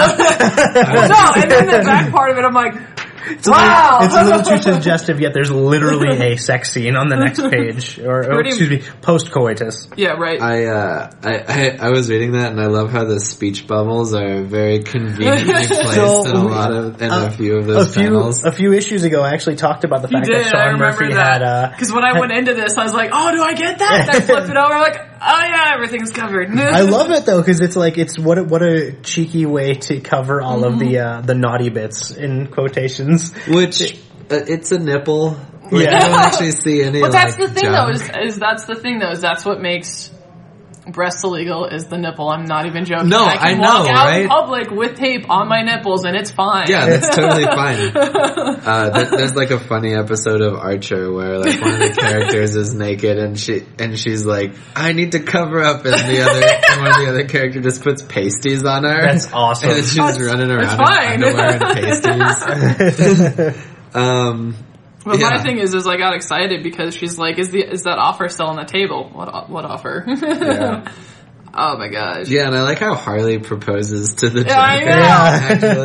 No, and then the back part of it, I'm like, It's wow! A little, it's a little too suggestive, yet there's literally a sex scene on the next page. Or, or excuse me, post-coitus. Yeah, right. I, uh, I, I, I was reading that and I love how the speech bubbles are very conveniently placed So, in a lot of, in uh, a few of those a few, panels. A few issues ago, I actually talked about the You fact did, that Sean I remember Murphy that. had, uh... Because when I went into this, I was like, oh, do I get that? And I flip it over, I'm like, oh yeah, everything's covered. I love it though, because it's like, it's what a, what a cheeky way to cover all mm-hmm. of the, uh, the naughty bits in quotations. Which, uh, it's a nipple. Like, Yeah. I don't actually see any, But that's like, the thing junk. though, is, is that's the thing though, is that's what makes breasts illegal, is the nipple. I'm not even joking. No, I can I know, walk out right? in public with tape on my nipples and it's fine. Yeah, that's totally fine. Uh, th- there's like a funny episode of Archer where like one of the characters is naked and she and she's like, I need to cover up, and the other and one of the other character just puts pasties on her. That's awesome. And then she's That's- running around that's in fine. underwear and pasties. um, But yeah. my thing is, is I got excited because she's like, is the is that offer still on the table? What what offer? Yeah. Oh my gosh. Yeah, and I like how Harley proposes to the Joker. Yeah, I know. Actually,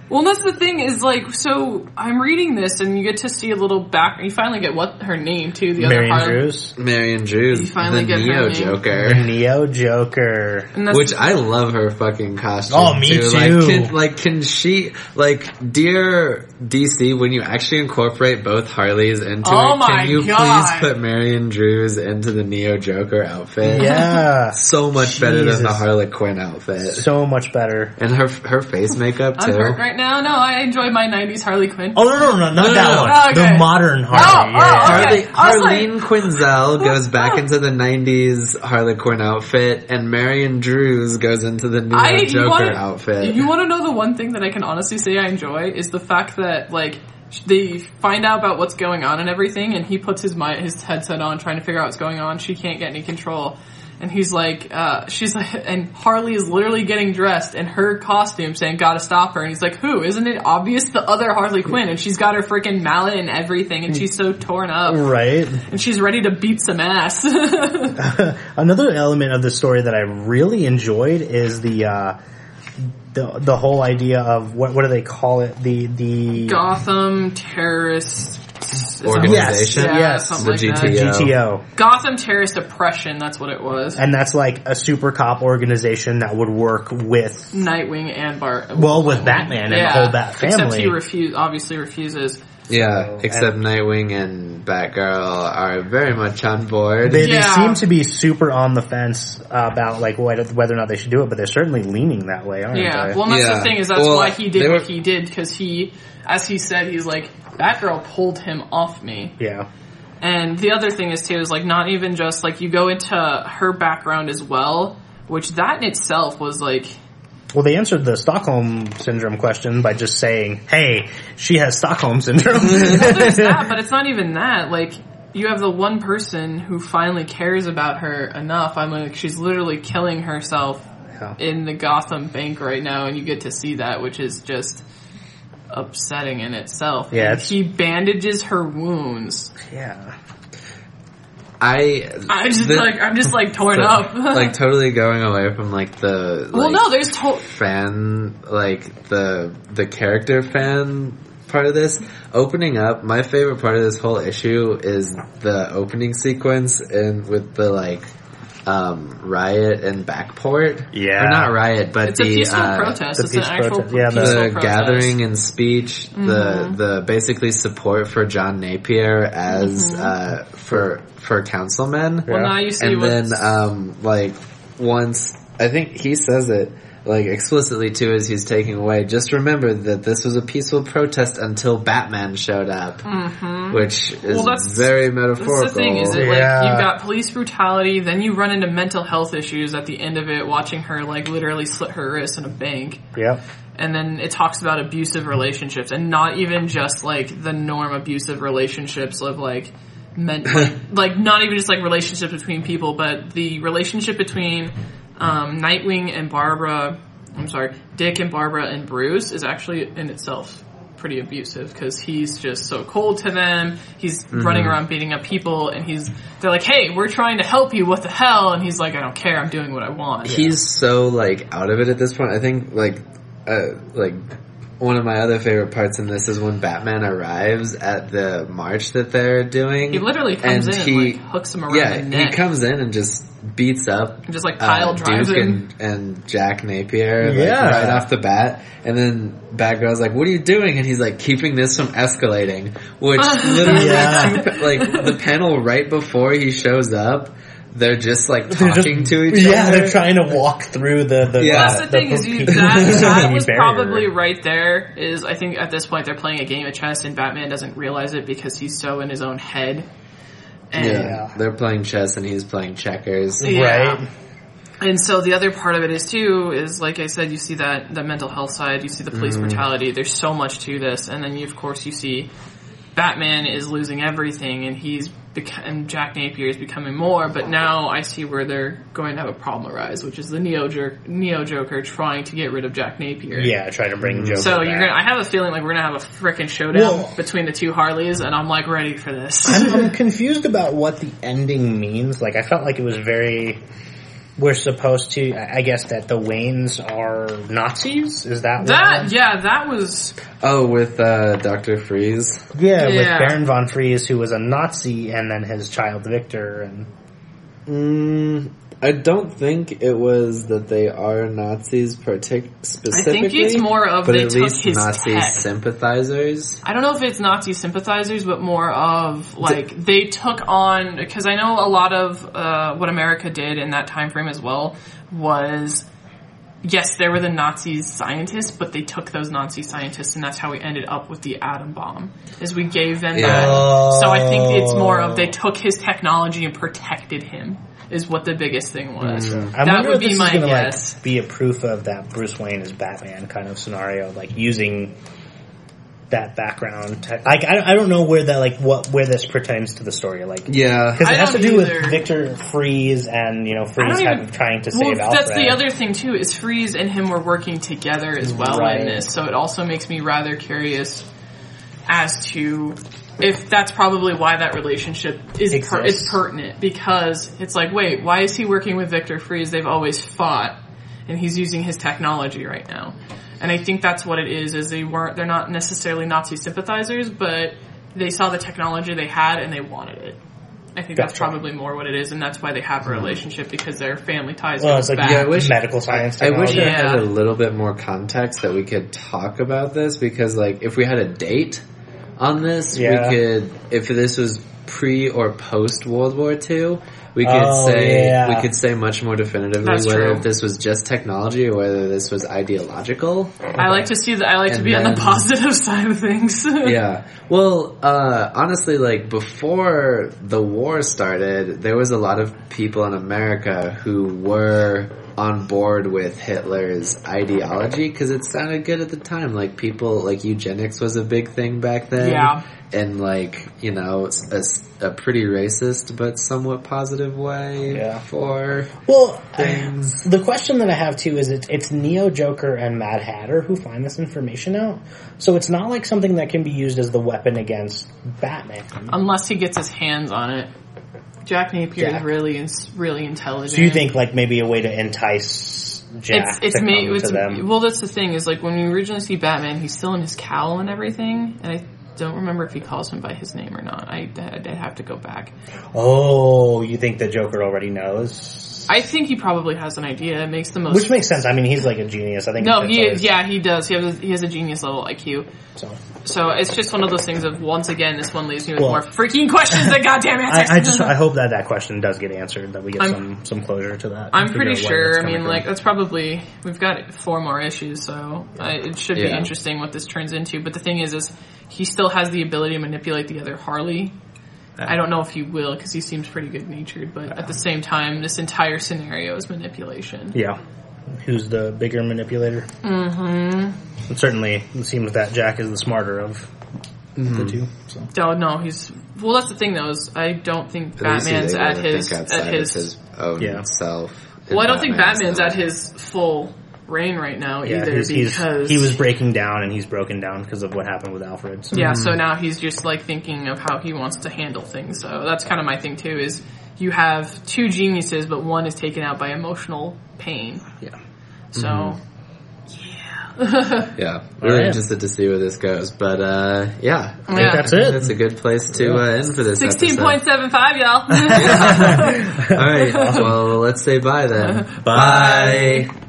Well, that's the thing is, like, so I'm reading this, and you get to see a little back. You finally get what her name too. The Marion other Harley, Drews. Marion Drews, You finally the get her Neo name. Joker. The Neo Joker. and that's Which I love her fucking costume. Oh, me too. too. Like can, like, can she, like, dear D C, when you actually incorporate both Harleys into Oh it, my can you God. please put Marion Drews into the Neo Joker outfit? Yeah. So much better than the Jesus. Harley Quinn outfit. So much better. And her her face makeup I'm too. hurt right now. No, I enjoy my nineties Harley Quinn. Oh, no, no, no, not No, no, that no. one. Oh, okay. The modern Harley. Oh, yeah, oh, yeah. Harley, okay. I was like- Harleen Quinzel goes back into the nineties Harley Quinn outfit, and Marion Drews goes into the Neo I, you Joker wanna, outfit. You want to know the one thing that I can honestly say I enjoy is the fact that, like, they find out about what's going on and everything, and he puts his mi- his headset on trying to figure out what's going on. She can't get any control. And he's like, uh, she's like, and Harley is literally getting dressed in her costume saying, gotta stop her. And he's like, who? Isn't it obvious the other Harley Quinn? And she's got her freaking mallet and everything, and she's so torn up. Right. And she's ready to beat some ass. Another element of the story that I really enjoyed is the, uh, the, the whole idea of what, what do they call it? The, the, Gotham terrorist Organization? Yeah, Yes. something The like G that. T O. G T O. Gotham Terrorist Oppression, that's what it was. And that's like a super cop organization that would work with, Nightwing and Bart. well, with Batman and the whole Bat family. Except he refuse, obviously refuses. Yeah, So, except and- Nightwing and Batgirl are very much on board. They, they Yeah. seem to be super on the fence about like whether whether or not they should do it, but they're certainly leaning that way, aren't Yeah, they? well, and that's Yeah. the thing is that's Well, why he did they what were- he did, because he, as he said, he's like, Batgirl pulled him off me. yeah. And the other thing is too, is like not even just like you go into her background as well, which that in itself was like, Well, they answered the Stockholm syndrome question by just saying, "Hey, she has Stockholm syndrome." well, there's that, but it's not even that. Like, you have the one person who finally cares about her enough. I'm like, she's literally killing herself Yeah. in the Gotham bank right now, and you get to see that, which is just upsetting in itself. Yeah, And it's- he bandages her wounds. Yeah. I I just the- like I'm just like torn so, up. like totally going away from like the well, like, no, there's to- fan like the the character fan part of this opening up. My favorite part of this whole issue is the opening sequence and with the like um riot and Backport. Yeah. or not riot, but it's a the peaceful uh, protest. the It's an peace actual protest. Yeah, the- peaceful the protest. gathering and speech, the Mm-hmm. the basically support for John Napier as Mm-hmm. uh for for councilmen. Well, Yeah. now you see And what's... then, um, like, once, I think he says it, like, explicitly too as he's taking away, just remember that this was a peaceful protest until Batman showed up. Mm-hmm. Which is Well, that's- very That's metaphorical. the thing, is it Yeah. like you've got police brutality, then you run into mental health issues at the end of it, watching her like literally slit her wrist in a bank, Yep. and then it talks about abusive relationships, and not even just like the norm abusive relationships of like men, like, like not even just like relationships between people, but the relationship between um, Nightwing and Barbara. I'm sorry, Dick and Barbara and Bruce is actually in itself pretty abusive because he's just so cold to them. He's Mm-hmm. running around beating up people, and he's they're like, "Hey, we're trying to help you. What the hell?" And he's like, "I don't care. I'm doing what I want." He's so, like, out of it at this point. I think, like, uh, like, one of my other favorite parts in this is when Batman arrives at the march that they're doing. He literally comes and in he- and like hooks him around Yeah, the neck. he comes in and just beats up And just, like, pile uh, drives Duke him. and, and Jack Napier like, Yeah. right off the bat. And then Batgirl's like, what are you doing? And he's like, keeping this from escalating. Which literally, Yeah. two, like, the panel right before he shows up, they're just like They're talking just- to each yeah, other. they're trying to walk through the, the Yeah. Well, that's the thing is, you, that, that was probably right there. Is I think at this point they're playing a game of chess, and Batman doesn't realize it because he's so in his own head. And Yeah, they're playing chess and he's playing checkers. Yeah. Right. And so the other part of it is too, is like I said, you see that, the mental health side, you see the police Mm-hmm. brutality, there's so much to this, and then you, of course you see Batman is losing everything, and he's, bec- and Jack Napier is becoming more, but now I see where they're going to have a problem arise, which is the Neo, Jer- Neo Joker trying to get rid of Jack Napier. Yeah, trying to bring Joker So back. you're gonna, I have a feeling like we're gonna have a frickin' showdown Well- between the two Harleys, and I'm like ready for this. I'm, I'm confused about what the ending means. Like, I felt like it was very we're supposed to, I guess that the Waynes are Nazis? Is that That, what? yeah, that was... Oh, with uh, Doctor Freeze. Yeah, Yeah. with Baron von Fries, who was a Nazi, and then his child Victor, and... Mm, I don't think it was that they are Nazis partic- specifically. I think it's more of but they at took least his Nazi tech. sympathizers. I don't know if it's Nazi sympathizers, but more of, like, they took on, because I know a lot of uh, what America did in that time frame as well was, yes, there were the Nazi scientists, but they took those Nazi scientists, and that's how we ended up with the atom bomb, is we gave them Yeah. that. So I think it's more of they took his technology and protected him, is what the biggest thing was. I That wonder would if be this my is gonna, guess. like, be a proof of that Bruce Wayne is Batman kind of scenario, like, using that background. Te- like, I, I don't know where that, like, what, where this pertains to the story, like... Yeah. Because I it has to don't do either. with Victor Freeze and, you know, I Freeze don't had, even- trying to Well, save Alfred. that's the other thing too, is Freeze and him were working together as well Right. in this, so it also makes me rather curious as to if that's probably why that relationship is per- Exists. is pertinent, because it's like, wait, why is he working with Victor Freeze? They've always fought, and he's using his technology right now. And I think that's what it is, is they weren't, they're not necessarily Nazi sympathizers, but they saw the technology they had and they wanted it. I think that's Gotcha. probably more what it is, and that's why they have a relationship, because their family ties Well, go it's like back. Yeah, I wish- medical science I wish technology. I had Yeah. a little bit more context that we could talk about this, because, like, if we had a date on this, Yeah. we could, if this was pre or post World War Two, we could Oh, say, yeah. we could say much more definitively That's whether true. if this was just technology or whether this was ideological. I like to see that. I like to And be on then- the positive side of things. Yeah. Well, uh, honestly, like, before the war started, there was a lot of people in America who were on board with Hitler's ideology because it sounded good at the time. Like, people, like, eugenics was a big thing back then. Yeah. And, like, you know, a, a pretty racist but somewhat positive way Yeah. for Well, things. the question that I have too is it's, it's Neo, Joker, and Mad Hatter who find this information out. So it's not like something that can be used as the weapon against Batman. Unless he gets his hands on it. Jack Napier Jack. is really, ins- really intelligent. So you think like maybe a way to entice Jack it's it's to made come it's, to them? well, that's the thing is like when you originally see Batman, he's still in his cowl and everything, and I don't remember if he calls him by his name or not. I I have to go back. Oh, you think the Joker already knows? I think he probably has an idea. It makes the most. Which makes sense. I mean, he's like a genius. I think. no, that's he always- is. Yeah, he does. He has a, he has a genius level I Q. So. So it's just one of those things of once again, this one leaves me with Well, more freaking questions than goddamn answers. I, I just I hope that that question does get answered. That we get I'm- some some closure to that. I'm and pretty figure out where sure. that's I coming mean, from. like that's probably we've got four more issues, so I, it should be Yeah. interesting what this turns into. But the thing is, is he still has the ability to manipulate the other Harley. I don't know if he will because he seems pretty good natured, but at the same time, this entire scenario is manipulation. Yeah. Who's the bigger manipulator? Mm-hmm. It certainly seems that Jack is the smarter of the two. So. Don't know. He's well. That's the thing, though. Is I don't think At least he Batman's able at to his think outside at of his. his own Yeah. self. Well, I don't think Batman's self. at his full reign right now Yeah, either he's, he's, because he was breaking down and he's broken down because of what happened with Alfred. So. Yeah, so now he's just like thinking of how he wants to handle things. So that's kind of my thing too. Is you have two geniuses, but one is taken out by emotional pain. Yeah. So. Yeah, really Alright. interested to see where this goes. But, uh, yeah. I think Yeah. that's it. That's a good place to uh, end for this Sixteen point episode. seven five, y'all. Alright, well, let's say bye then. Bye. Bye.